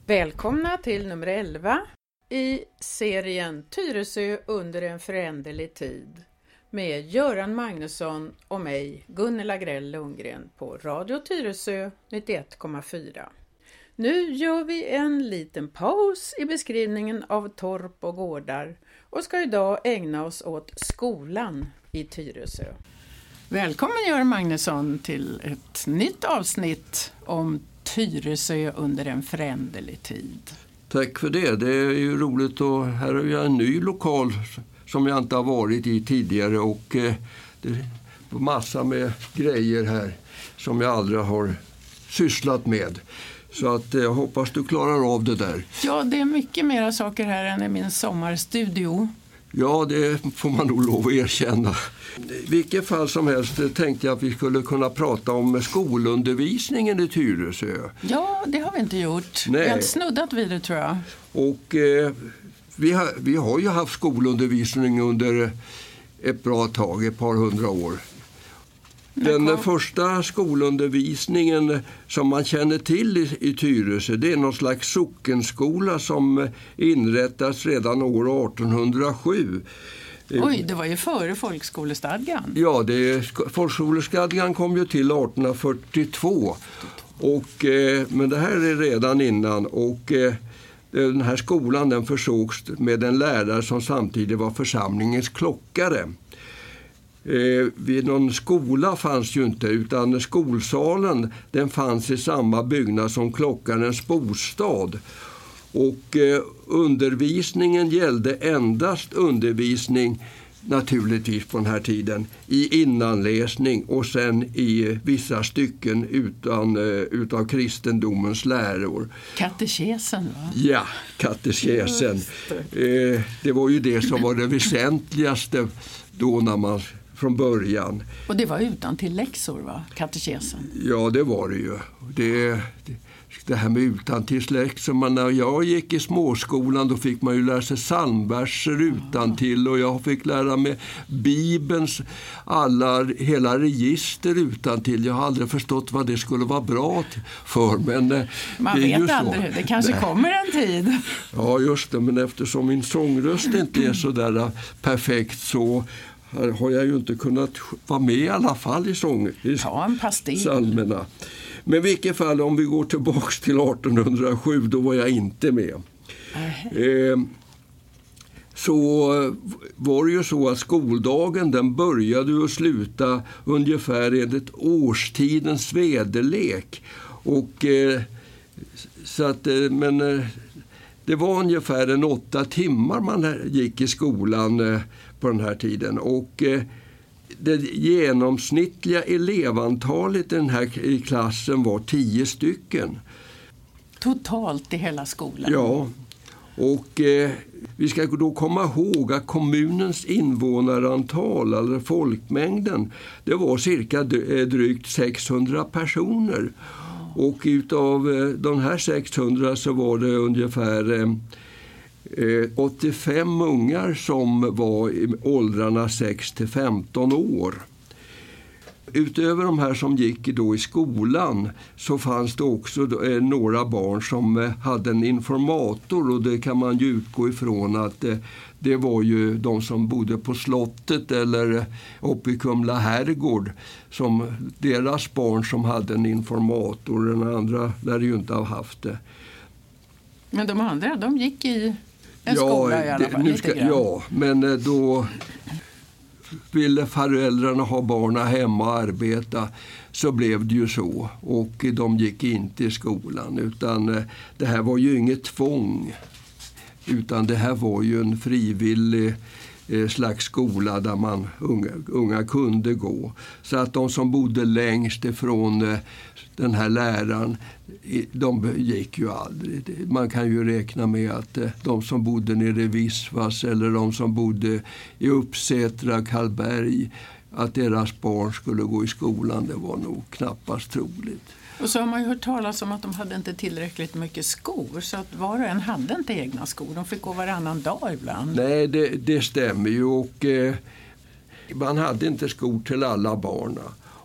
Välkomna till nummer 11 i serien Tyresö under en föränderlig tid med Göran Magnusson och mig, Gunilla Grell Lundgren på Radio Tyresö 91,4. Nu gör vi en liten paus i beskrivningen av torp och gårdar och ska idag ägna oss åt skolan i Tyresö. Välkommen Göran Magnusson till ett nytt avsnitt om Tyresö under en föränderlig tid. Tack för det. Det är ju roligt och här har jag en ny lokal som jag inte har varit i tidigare och det är massa med grejer här som jag aldrig har sysslat med. Så att jag hoppas du klarar av det där. Ja, det är mycket mera saker här än i min sommarstudio. Ja, det får man nog lov att erkänna. I vilket fall som helst tänkte jag att vi skulle kunna prata om skolundervisningen i Tyresö. Ja, det har vi inte gjort. Nej. Vi har inte snuddat vid det, tror jag. Och vi har ju haft skolundervisning under ett bra tag, ett par hundra år. Den första skolundervisningen som man känner till i Tyresö, det är någon slags sockenskola som inrättas redan år 1807. Oj, det var ju före folkskolestadgan. Ja, folkskolestadgan kom ju till 1842. Men det här är redan innan och den här skolan den försågs med en lärare som samtidigt var församlingens klockare. Vid någon skola fanns ju inte utan skolsalen den fanns i samma byggnad som klockarens bostad. Och undervisningen gällde endast undervisning naturligtvis på den här tiden i innanläsning och sen i vissa stycken utav kristendomens läror. Katekesen, va? Ja, katekesen. Det var ju det som var det väsentligaste då när man från början. Och det var utan till läxor, va? Katekesen. Ja, det var det ju. Det här med utantilläxor, när jag gick i småskolan då fick man ju lära sig psalmverser utantill och jag fick lära mig Bibelns hela register utantill. Jag har aldrig förstått vad det skulle vara bra för, men man vet aldrig, det kanske kommer en tid. Ja, just det, men eftersom min sångröst inte är så där perfekt så har jag ju inte kunnat vara med i alla fall i psalmerna. Men i vilket fall, om vi går tillbaka till 1807, då var jag inte med. Så var det ju så att skoldagen den började och sluta ungefär enligt årstidens väderlek. Och så att, men det var ungefär 8 timmar man gick i skolan på den här tiden och det genomsnittliga elevantalet i den här klassen var 10 stycken. Totalt i hela skolan? Ja, och vi ska då komma ihåg att kommunens invånarantal, eller folkmängden, det var cirka drygt 600 personer. Och utav de här 600 så var det ungefär 85 ungar som var i åldrarna 6-15 år. Utöver de här som gick då i skolan så fanns det också några barn som hade en informator och det kan man ju utgå ifrån att det var ju de som bodde på slottet eller uppe i Kumla herrgård som deras barn som hade en informator, den andra lär ju inte ha haft det. Men de andra, de gick i en skola i alla fall, lite grann. Ja, men då ville föräldrarna ha barnen hemma och arbeta så blev det ju så. Och de gick inte i skolan utan det här var ju inget tvång. Utan det här var ju en frivillig slags skola där man unga kunde gå. Så att de som bodde längst ifrån den här läraren, de gick ju aldrig. Man kan ju räkna med att de som bodde nere i Visvas eller de som bodde i Uppsätra, Karlberg, att deras barn skulle gå i skolan, det var nog knappast troligt. Och så har man ju hört talas om att de hade inte tillräckligt mycket skor så att var och en hade inte egna skor. De fick gå varannan dag ibland. Nej, det stämmer ju och man hade inte skor till alla barn.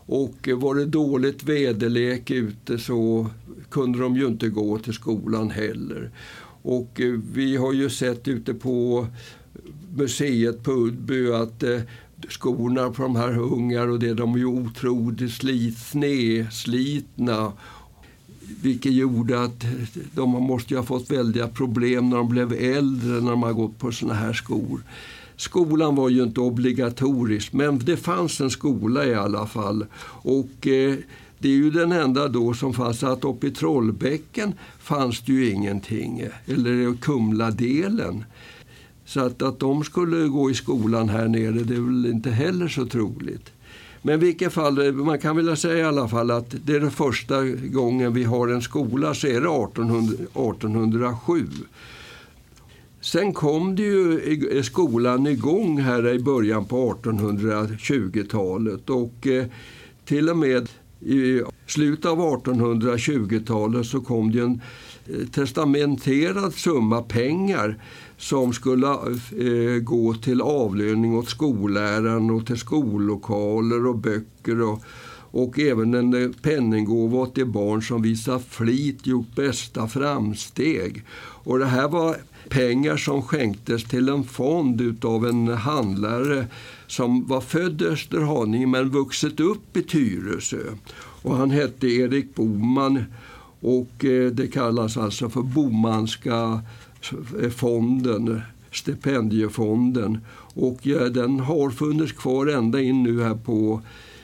Och var det dåligt väderlek ute så kunde de ju inte gå till skolan heller. Och vi har ju sett ute på museet på Uddby att skorna på de här ungar och det, de är ju otroligt slitna. Vilket gjorde att de måste ju ha fått väldiga problem när de blev äldre när de har gått på såna här skor. Skolan var ju inte obligatorisk, men det fanns en skola i alla fall. Och det är ju den enda då som fanns, att uppe i Trollbäcken fanns det ju ingenting. Eller Kumladelen. Så att de skulle gå i skolan här nere, det är väl inte heller så troligt. Men i vilket fall, man kan väl säga i alla fall att det är den första gången vi har en skola, så är det 1807. Sen kom det ju skolan igång här i början på 1820-talet och till och med i slutet av 1820-talet så kom det en testamenterad summa pengar som skulle gå till avlöning åt skolläraren och till skollokaler och böcker och även en penninggåva åt de barn som visar flit gjort bästa framsteg. Och det här var pengar som skänktes till en fond utav en handlare som var född i Österhaninge men vuxit upp i Tyresö. Och han hette Erik Boman och det kallas alltså för Bomanska fonden, stipendiefonden. Och den har funnits kvar ända in nu här på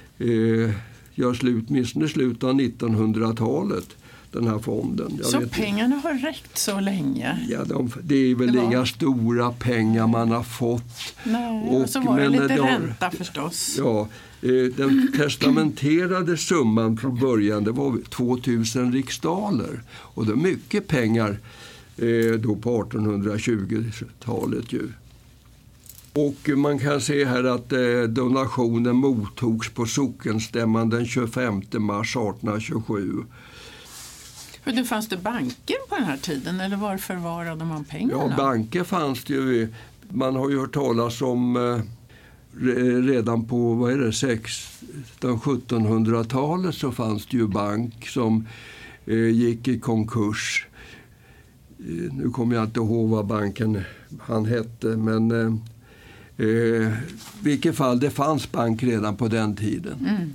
slutet av 1900-talet. Den här fonden. Så pengarna har räckt så länge? Ja, det är väl inga stora pengar man har fått. Nej, och så var det lite ränta förstås. Ja, den testamenterade summan från början det var 2000 riksdaler. Och det är mycket pengar då på 1820-talet ju. Och man kan se här att donationen mottogs på sockenstämman den 25 mars 1827. För det fanns det banker på den här tiden eller var förvarade man pengarna? Ja, banker fanns det ju. Man har ju hört talas om redan på 1600-1700-talet så fanns det ju bank som gick i konkurs. Nu kommer jag inte ihåg vad banken han hette, men i vilket fall det fanns bank redan på den tiden. Mm.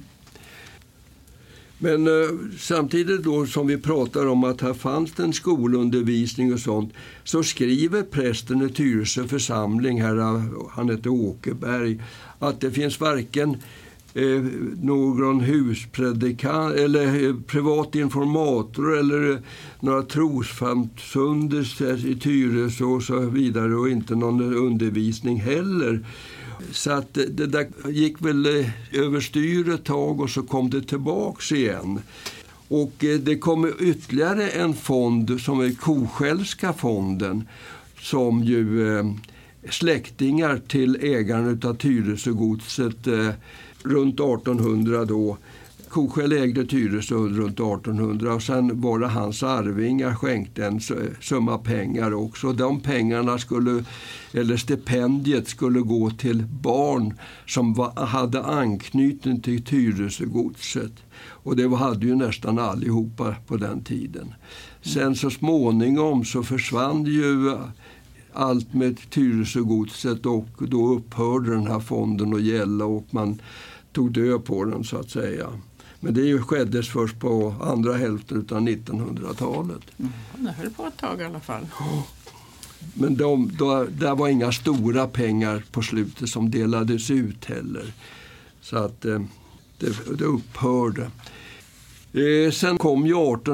Men samtidigt då som vi pratar om att här fanns det en skolundervisning och sånt, så skriver prästen i Tyresö församling här, han heter Åkerberg, att det finns varken någon huspredikant eller privat informator eller några trossamfund i Tyresö och så vidare och inte någon undervisning heller. Så att det där gick väl överstyr ett tag och så kom det tillbaks igen. Och det kom ytterligare en fond som är Koskällska fonden som ju släktingar till ägaren av Tyresögodset runt 1800 då. Koskäll ägde Tyresö runt 1800 och sen var det hans arvingar skänkte en summa pengar också. De pengarna eller stipendiet skulle gå till barn som hade anknytning till Tyresögodset. Och det hade ju nästan allihopa på den tiden. Sen så småningom så försvann ju allt med Tyresögodset och då upphörde den här fonden att gälla och man tog död på den så att säga. Men det skeddes först på andra hälften av 1900-talet. Det höll på ett tag i alla fall. Men där var inga stora pengar på slutet som delades ut heller. Så att det upphörde. Sen kom ju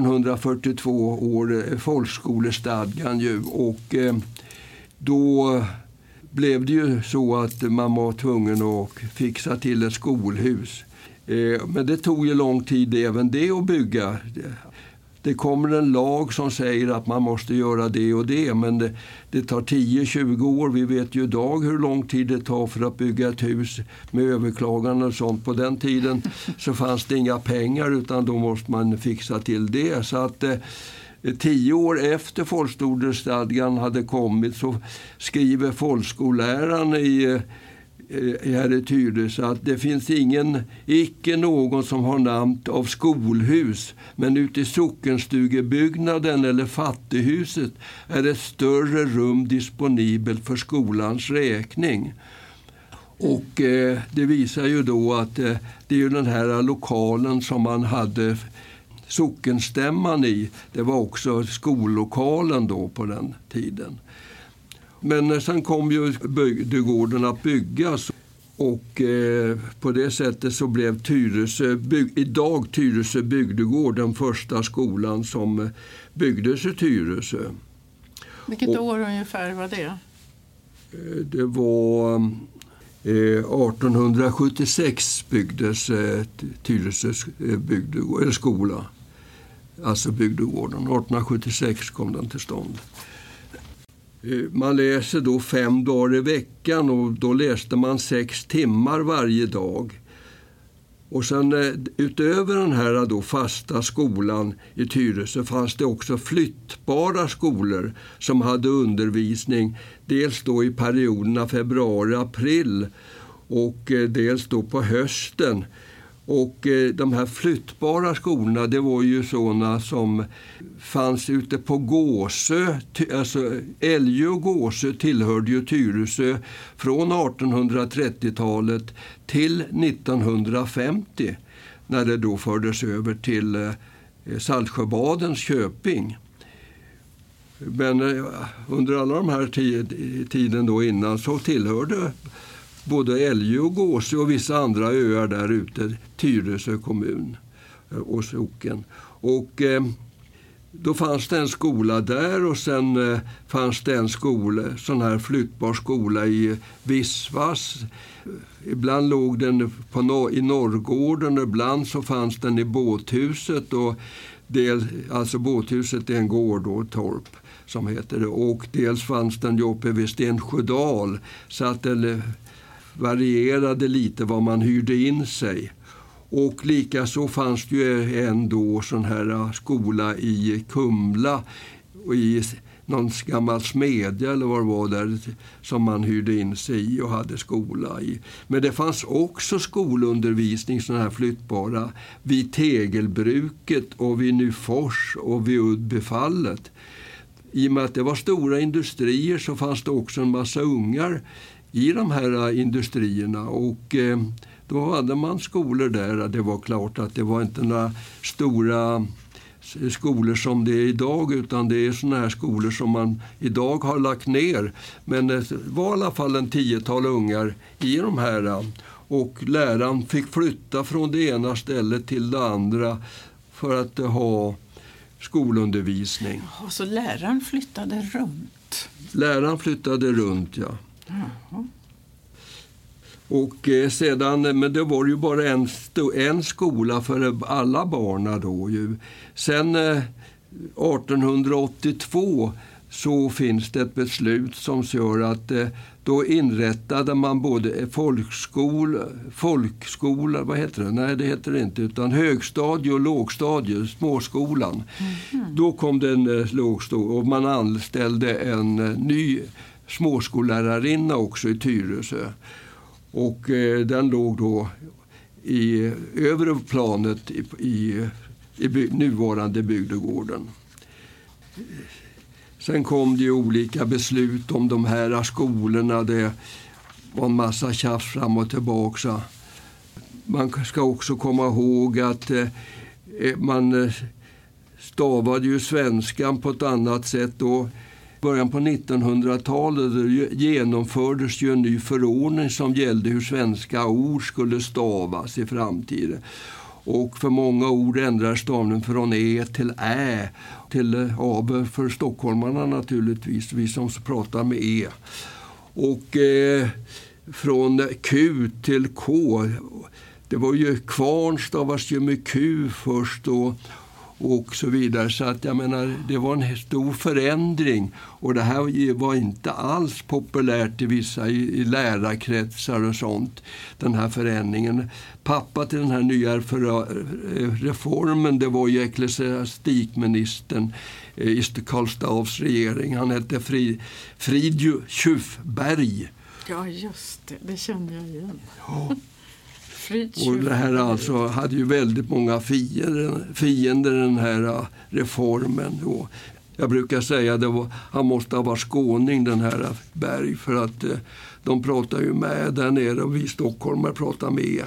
1842 folkskolestadgan ju och då blev det ju så att man var tvungen att fixa till ett skolhus. Men det tog ju lång tid även det att bygga. Det kommer en lag som säger att man måste göra det och det, men det tar 10-20 år. Vi vet ju idag hur lång tid det tar för att bygga ett hus med överklagande och sånt. På den tiden så fanns det inga pengar utan då måste man fixa till det. Så att 10 år efter folkskolestadgan hade kommit så skriver folkskolläraren i här i Tyresö att det finns icke någon som har namn av skolhus, men ute i sockenstugebyggnaden eller fattighuset är ett större rum disponibelt för skolans räkning. Och det visar ju då att det är ju den här lokalen som man hade sockenstämman i. Det var också skollokalen då på den tiden. Men sen kom ju bygdegården att byggas och på det sättet så blev idag Tyresö bygdegård den första skolan som byggdes i Tyresö. Vilket år ungefär var det? Det var 1876 byggdes Tyresös bygdegård, eller skola. Alltså bygdegården. 1876 kom den till stånd. Man läser då 5 dagar i veckan och då läste man 6 timmar varje dag. Och sen utöver den här då fasta skolan i Tyresö fanns det också flyttbara skolor som hade undervisning dels då i perioderna februari-april och dels då på hösten. Och de här flyttbara skolorna, det var ju sådana som fanns ute på Gåsö. Alltså Älgö och Gåsö tillhörde ju Tyresö från 1830-talet till 1950 när det då fördes över till Saltsjöbadens köping. Men under alla de här tiden då innan så tillhörde både Älgö och Gåsö och vissa andra öar där ute, Tyresö kommun och socken. Och då fanns det en skola där och sen fanns det en skola, sån här flyttbar skola i Vissvas. Ibland låg den i Norrgården, ibland så fanns den i båthuset. Och alltså båthuset är en gård och torp som heter det. Och dels fanns den ju uppe vid Stensjödal så att det varierade lite vad man hyrde in sig. Och likaså fanns det ju en då sån här skola i Kumla och i någon gammal smedja eller vad det var där som man hyrde in sig i och hade skola i. Men det fanns också skolundervisning sån här flyttbara vid Tegelbruket och vid Nyfors och vid Uddbyfallet. I och med att det var stora industrier så fanns det också en massa ungar i de här industrierna och då hade man skolor där. Det var klart att det var inte några stora skolor som det är idag utan det är såna här skolor som man idag har lagt ner. Men det var i alla fall en 10-tal ungar i de här och läraren fick flytta från det ena stället till det andra för att ha skolundervisning. Så läraren flyttade runt? Läraren flyttade runt, ja. Mm. Och sedan, men det var ju bara en skola för alla barn då ju. Sen 1882 så finns det ett beslut som gör att då inrättade man både folkskola, vad heter det? Nej, det heter det inte, utan högstadie och lågstadie, småskolan. Mm. Då kom det en lågstadie och man anställde en ny småskollärarinna också i Tyresö. Och den låg då i övre planet i nuvarande bygdegården. Sen kom det ju olika beslut om de här skolorna. Det var en massa tjafs fram och tillbaka. Man ska också komma ihåg att man stavade ju svenskan på ett annat sätt då. Början på 1900-talet genomfördes ju en ny förordning som gällde hur svenska ord skulle stavas i framtiden. Och för många ord ändrar stavningen från E till Ä till A för stockholmarna naturligtvis, vi som pratar med E. Och från Q till K, det var ju kvarn stavas ju med Q först och så vidare. Så att jag menar, det var en stor förändring och det här var inte alls populärt i vissa i lärarkretsar och sånt, den här förändringen. Pappa till den här nya reformen, det var ju ecklesiastikministern i Karl Staaffs regering. Han hette Fridtjof Berg. Ja, just det. Det känner jag igen. Ja. Och det här alltså hade ju väldigt många fiender den här reformen. Och jag brukar säga att han måste ha varit skåning, den här Berg, för att de pratar ju med där nere och vi stockholmare pratar med.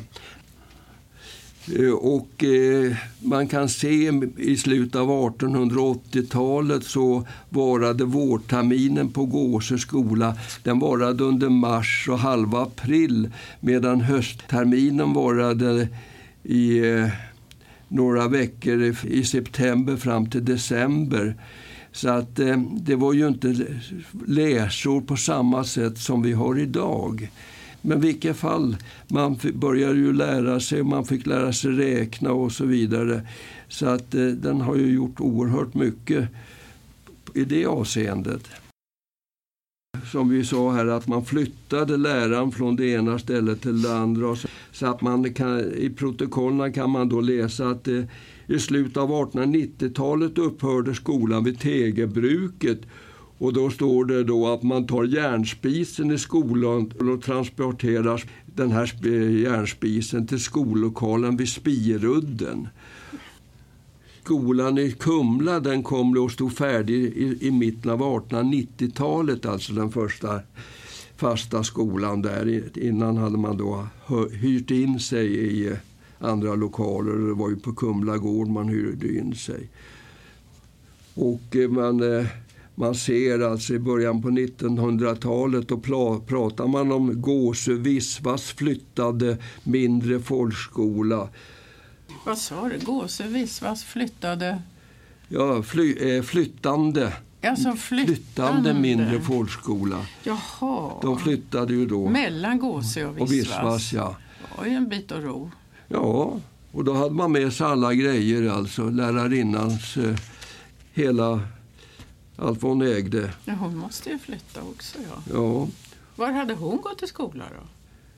Och man kan se i slutet av 1880-talet så varade vårterminen på Gåse skola. Den varade under mars och halva april, medan höstterminen varade i några veckor i september fram till december. Så att det var ju inte läsår på samma sätt som vi har idag. Men i vilket fall, man började ju lära sig, man fick lära sig räkna och så vidare. Så att den har ju gjort oerhört mycket i det avseendet. Som vi sa här, att man flyttade läraren från det ena stället till det andra. Så att man i protokollen kan man då läsa att i slutet av 1890-talet upphörde skolan vid Tegelbruket. Och då står det då att man tar järnspisen i skolan och transporterar den här järnspisen till skollokalen vid Spirudden. Skolan i Kumla, den kom och stod färdig i mitten av 1890-talet, alltså den första fasta skolan där. Innan hade man då hyrt in sig i andra lokaler. Det var ju på Kumla gård man hyrde in sig. Och man ser alltså i början på 1900-talet och pratar man om Gåse-Visvas flyttade mindre folkskola. Vad sa du? Gåse-Visvas flyttade? Ja, flyttande. Alltså flyttande mindre folkskola. Jaha. De flyttade ju då. Mellan Gåse och Visvas. Ja. Det var ju en bit att ro. Ja, och då hade man med sig alla grejer, alltså lärarinnans hela... Allt vad hon ägde. Ja, hon måste ju flytta också, ja. Ja. Var hade hon gått till skola då?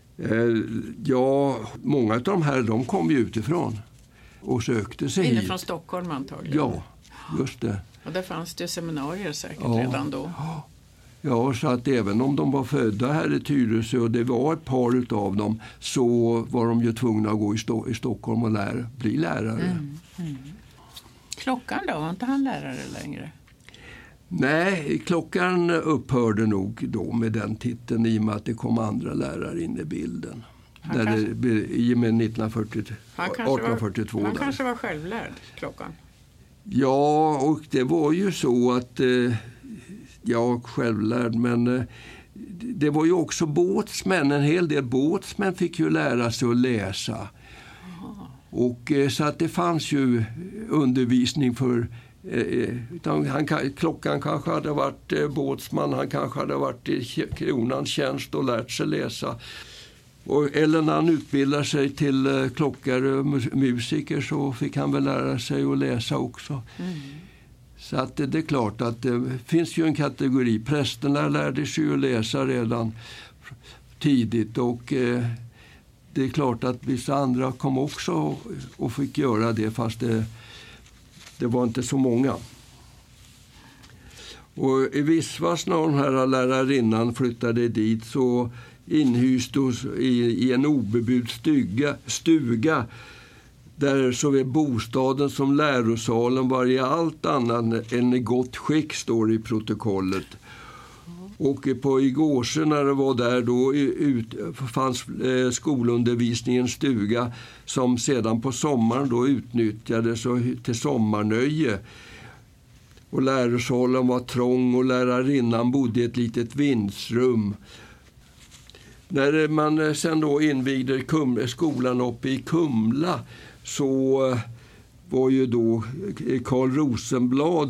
Ja, många av de här, de kom ju utifrån och sökte sig hit. Från Stockholm antagligen. Ja, just det. Och där fanns det seminarier säkert redan då. Ja, så att även om de var födda här i Tyresö och det var ett par utav dem, så var de ju tvungna att gå i Stockholm och bli lärare. Klockan då? Var inte han lärare längre? Nej, Klockan upphörde nog då med den titeln i och med att det kom andra lärare in i bilden. I och med 1842. Han kanske var självlärd, Klockan. Ja, och det var ju så att självlärd, men det var ju också båtsmän. En hel del båtsmän fick ju lära sig att läsa. Och så att det fanns ju undervisning för... Klockan kanske hade varit båtsman, han kanske hade varit i kronans tjänst och lärt sig läsa. Eller när han utbildade sig till klockare och musiker så fick han väl lära sig att läsa också. Så att det är klart att det finns ju en kategori. Prästerna lärde sig ju att läsa redan tidigt och det är klart att vissa andra kom också och fick göra det, fast det var inte så många. Och i Visvas, när den här lärarinnan flyttade dit, så inhystes i en obebyggd stuga där såväl bostaden som lärosalen var i allt annat än i gott skick, står i protokollet. Och i Gåse, när det var där, då fanns skolundervisningens stuga som sedan på sommaren då utnyttjades till sommarnöje. Och lärosalen var trång och lärarinnan bodde i ett litet vindsrum. När man sen då invigde skolan uppe i Kumla, så var ju då Carl Rosenblad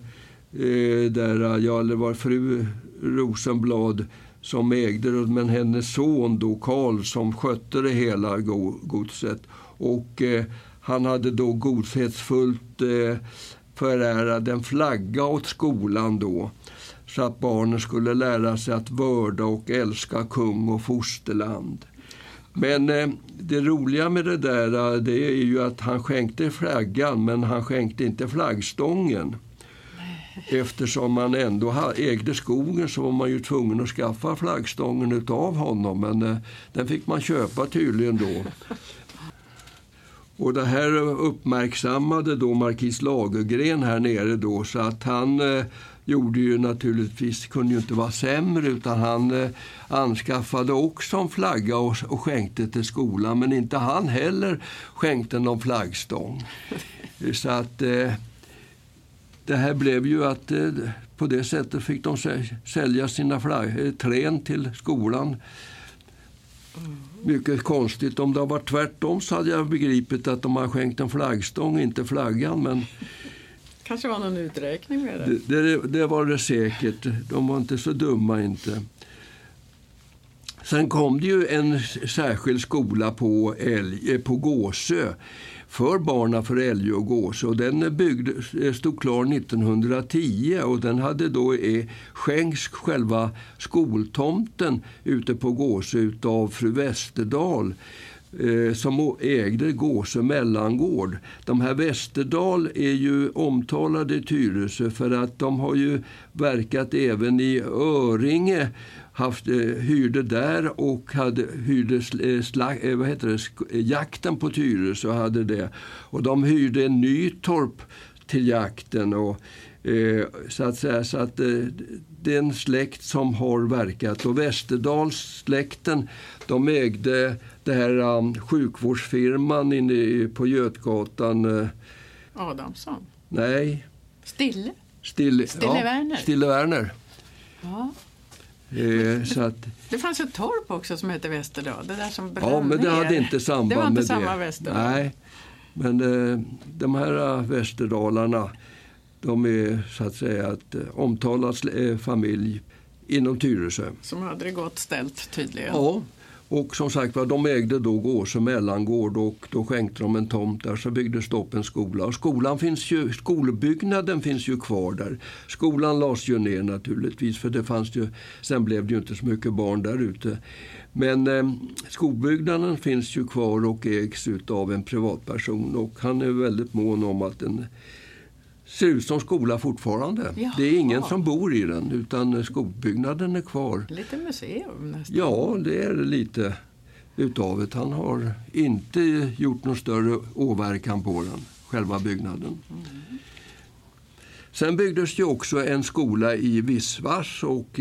eller var fru Rosenblad som ägde det, men hennes son då Carl som skötte det hela godset. Och han hade då godhetsfullt förärad en flagga åt skolan då, så att barnen skulle lära sig att vörda och älska kung och fosterland. Men det roliga med det där, det är ju att han skänkte flaggan, men han skänkte inte flaggstången. eftersom man ändå ägde skogen så var man ju tvungen att skaffa flaggstången utav honom. Men den fick man köpa tydligen då. Och det här uppmärksammade då Markis Lagergren här nere då, så att han gjorde ju naturligtvis, kunde ju inte vara sämre, utan han anskaffade också en flagga och skänkte till skolan, men inte han heller skänkte någon flaggstång. Så att det här blev ju att på det sättet fick de sälja sina trän till skolan. Mycket konstigt. Om det har varit tvärtom så hade jag begripit att de har skänkt en flaggstång, inte flaggan. Men kanske var någon uträkning med det. Det var det säkert. De var inte så dumma inte. Sen kom det ju en särskild skola på Gåsö för barna för Älge och Gåsö. Och den stod klar 1910 och den hade då skänkts själva skoltomten ute på Gåsö utav fru Westerdal som ägde Gåsö mellangård. De här Westerdal är ju omtalade i Tyresö för att de har ju verkat även i Öringe, hyrde där och hyrde jakten på Tyresö hade det. Och de hyrde Nytorp till jakten och så att det är en släkt som har verkat. Och Westerdalssläkten, de ägde det här sjukvårdsfirman inne på Götgatan. Adamsson? Nej. Stille Werner? Stille Werner. Ja. Så att, det fanns ett torp också som heter Westerdal. Det där som brann ja, men det hade ner. inte samband med det. Det var inte samma Westerdal. Nej, men de här Westerdalarna, de är så att säga ett omtalad familj inom Tyresö. Som hade det gott ställt tydligen. Ja, och som sagt de ägde då Gåsö mellangård och då skänkte de en tomt där, så byggdes det upp en skola. Och skolbyggnaden finns ju kvar där. Skolan lades ju ner naturligtvis, för det fanns ju, sen blev det ju inte så mycket barn där ute. Men skolbyggnaden finns ju kvar och ägs av en privatperson, och han är väldigt mån om att den ser ut som skola fortfarande. Jaha. Det är ingen som bor i den, utan skolbyggnaden är kvar. Lite museum nästan. Ja, det är lite utav det. Han har inte gjort någon större åverkan på den, själva byggnaden. Mm. Sen byggdes ju också en skola i Vissvars och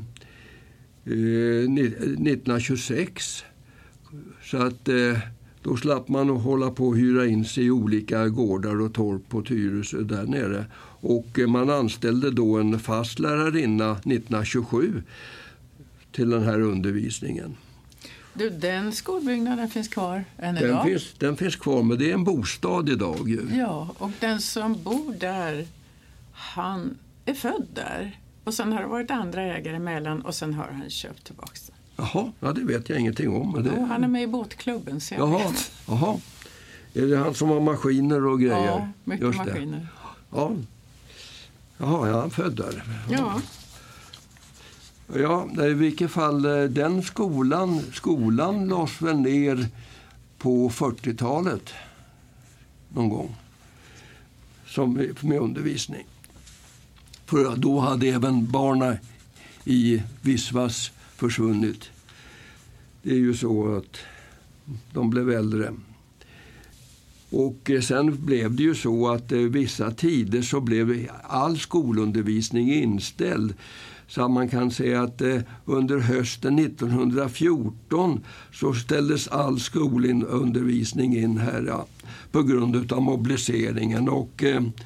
1926. Så att då slapp man att hålla på och hyra in sig i olika gårdar och torp på Tyresö där nere. Och man anställde då en fast lärarinna 1927 till den här undervisningen. Du, den skolbyggnaden finns kvar än idag? Den finns kvar, men det är en bostad idag ju. Ja, och den som bor där, han är född där. Och sen har det varit andra ägare emellan och sen har han köpt tillbaka den. Jaha, ja, det vet jag ingenting om. Men det... han är med i båtklubben, så jag vet. Jaha. Är det han som har maskiner och grejer? Ja, mycket just maskiner. Ja. Jaha, ja, han född där. Ja. Ja, i vilket fall, den skolan lades väl ner på 40-talet någon gång som med undervisning. För då hade även barnen i Vissvas försvunnit. Det är ju så att de blev äldre. Och sen blev det ju så att vissa tider så blev all skolundervisning inställd. Så man kan säga att under hösten 1914 så ställdes all skolundervisning in här på grund av mobiliseringen. Och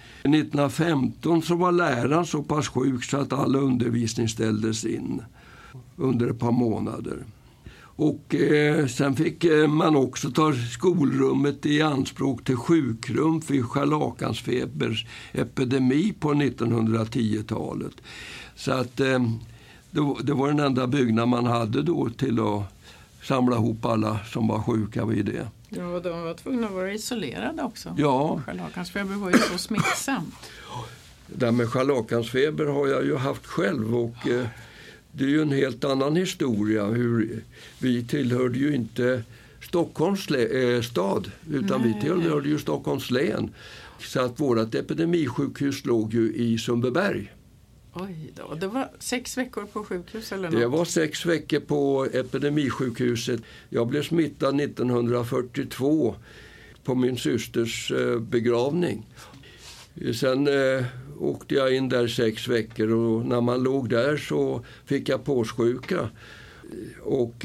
1915 så var läraren så pass sjuk så att all undervisning ställdes in under ett par månader. Och sen fick man också ta skolrummet i anspråk till sjukrum för scharlakansfebers epidemi på 1910-talet. Så att det var den enda byggnad man hade då till att samla ihop alla som var sjuka vid det. Ja, de var tvungna att vara isolerade också. Ja. Scharlakansfeber var ju så smittsamt. Det med scharlakansfeber har jag ju haft själv och det är ju en helt annan historia. Vi tillhörde ju inte Stockholms stad, utan vi tillhörde ju Stockholms län. Så att vårt epidemisjukhus låg ju i Sundbyberg. Oj då, det var 6 veckor på sjukhus eller något? Det var 6 veckor på epidemisjukhuset. Jag blev smittad 1942 på min systers begravning. Sen åkte jag in där 6 veckor och när man låg där så fick jag påssjuka. Och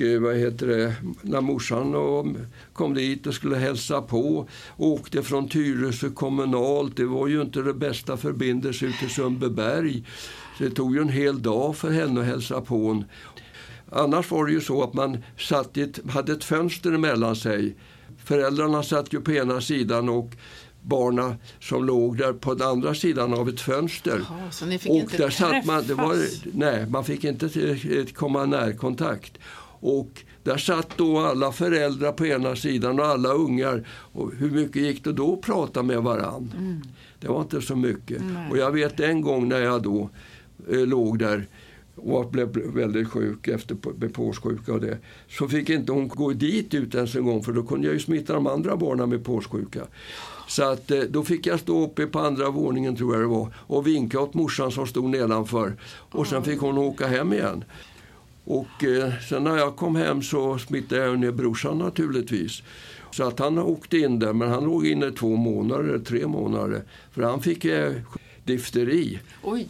när morsan kom dit och skulle hälsa på, åkte från Tyresö kommunalt. Det var ju inte det bästa förbindelse ut till Sundbyberg. Så det tog ju en hel dag för henne att hälsa på. Annars var det ju så att man hade ett fönster emellan sig. Föräldrarna satt ju på ena sidan och barna som låg där på den andra sidan av ett fönster. Jaha, så ni fick och inte där träffas? Man fick inte komma närkontakt. Och där satt då alla föräldrar på ena sidan och alla ungar. Och hur mycket gick det då att prata med varann? Det var inte så mycket. Nej. Och jag vet en gång när jag då låg där och blev väldigt sjuk med påssjuka och det. Så fick inte hon gå dit ut ens en gång, för då kunde jag ju smitta de andra barnen med påssjuka. Så att då fick jag stå uppe på andra våningen, tror jag det var, och vinka åt morsan som stod nedanför. Och sen fick hon åka hem igen. Och sen när jag kom hem så smittade jag ner brorsan naturligtvis. Så att han åkte in där, men han låg inne 2 månader, 3 månader. För han fick difteri. Oj.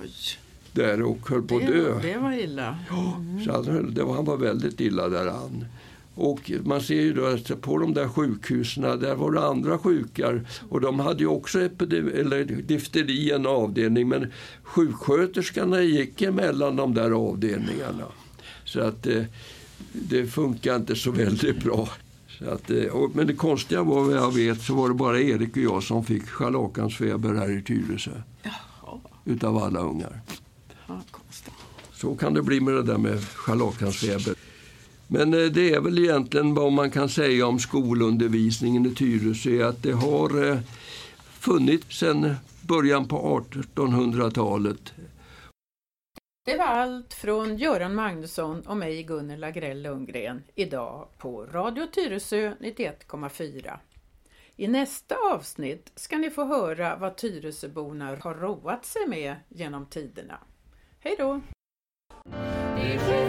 Där och höll på att dö. Det var illa. Ja, så han var väldigt illa där han. Och man ser ju då att på de där sjukhusen, där var det andra sjukar. Och de hade ju också difteri i en avdelning. Men sjuksköterskorna gick emellan de där avdelningarna. Så att det funkar inte så väldigt bra. Så att, men det konstiga var, vad jag vet, så var det bara Erik och jag som fick scharlakansfeber här i Tyresö. Jaha. Utav alla ungar. Ja, konstigt. Så kan det bli med det där med scharlakansfeber. Men det är väl egentligen vad man kan säga om skolundervisningen i Tyresö, att det har funnits sedan början på 1800-talet. Det var allt från Göran Magnusson och mig, Gunilla Grell Lundgren, idag på Radio Tyresö 91,4. I nästa avsnitt ska ni få höra vad Tyresöborna har roat sig med genom tiderna. Hej då!